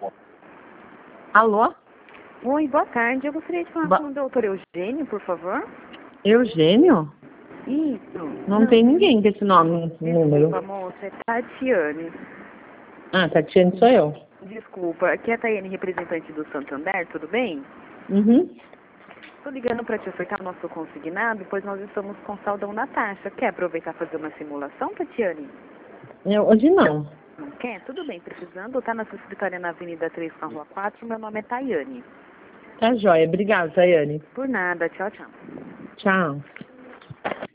Alô? Oi, boa tarde. Eu gostaria de falar com o doutor Eugênio, por favor. Eugênio? Isso. Não tem ninguém com esse nome, nesse número. Desculpa, moça. É Tatiane. Ah, Tatiane sou eu. Desculpa. Aqui é a Taiane, representante do Santander, tudo bem? Uhum. Estou ligando para te ofertar o nosso consignado, pois nós estamos com saldão na taxa. Quer aproveitar e fazer uma simulação, Tatiane? Hoje não. Não quer? Tudo bem. Precisando, tá na sua escritório na Avenida 3 com a Rua 4. Meu nome é Taiane. Tá joia. Obrigada, Tayane. Por nada. Tchau, tchau. Tchau.